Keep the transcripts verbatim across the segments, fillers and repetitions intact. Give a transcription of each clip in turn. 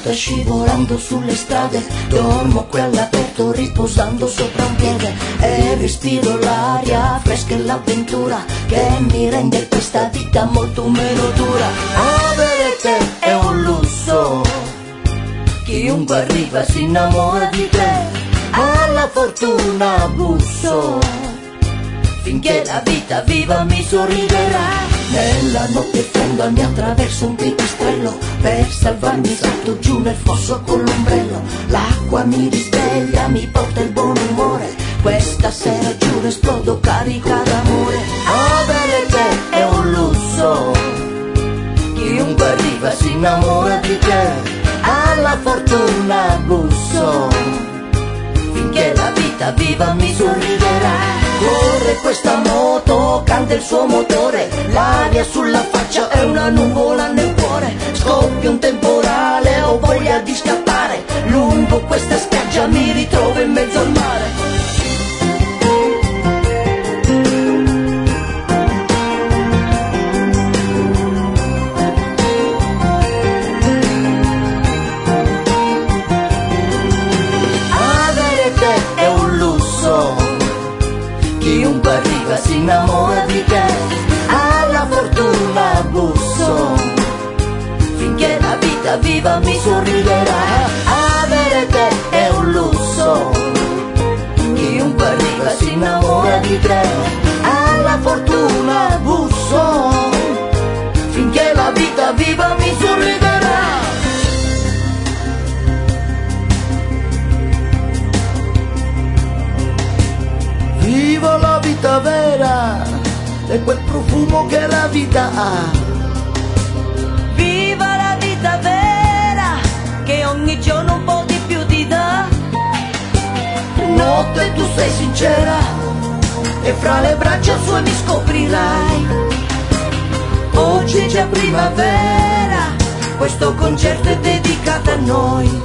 notte scivolando sulle strade, dormo qui all'aperto riposando sopra un piede e respiro l'aria fresca e l'avventura che mi rende questa vita molto meno dura. Avere te è un lusso, chiunque arriva si innamora di te, alla fortuna busso, finché la vita viva mi sorriderà. Nella notte fonda mi attraverso un pipistrello, per salvarmi salto giù nel fosso con l'ombrello. L'acqua mi risveglia, mi porta il buon umore, questa sera giuro esplodo carica d'amore. Avere te è un lusso, chiunque arriva si innamora di te, alla fortuna busso, finché la vita viva mi sorriderà. Corre questa moto, canta il suo motore, l'aria sulla faccia è una nuvola nel cuore. Scoppia un temporale, ho voglia di scappare, lungo questa spiaggia mi ritrovo in mezzo al mare. Chiunque arriva si innamora di te, alla fortuna busso, finché la vita viva mi sorriderà. Avere te è un lusso, chiunque arriva si innamora di te, alla fortuna busso, finché la vita viva mi sorriderà. Vivo la vita vera e quel profumo che la vita ha. Viva la vita vera che ogni giorno un po' di più ti dà. Notte tu sei sincera e fra le braccia sue mi scoprirai. Oggi è già primavera, questo concerto è dedicato a noi.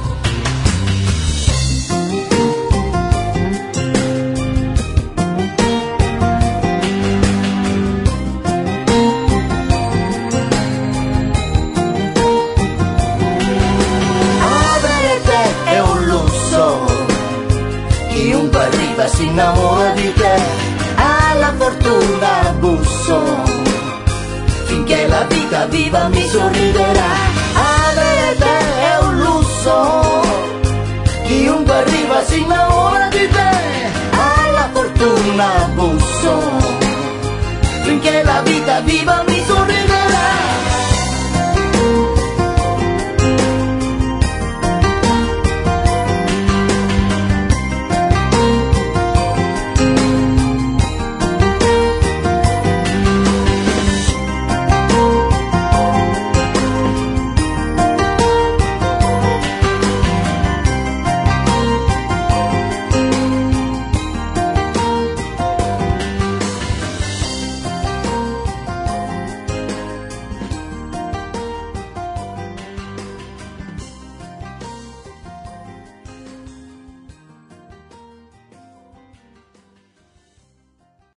Chiunque arriva si innamora di te, alla fortuna busso, finché la vita viva mi sorriderà. Avere te è un lusso, chiunque arriva si innamora di te, alla fortuna busso, finché la vita viva mi sorriderà.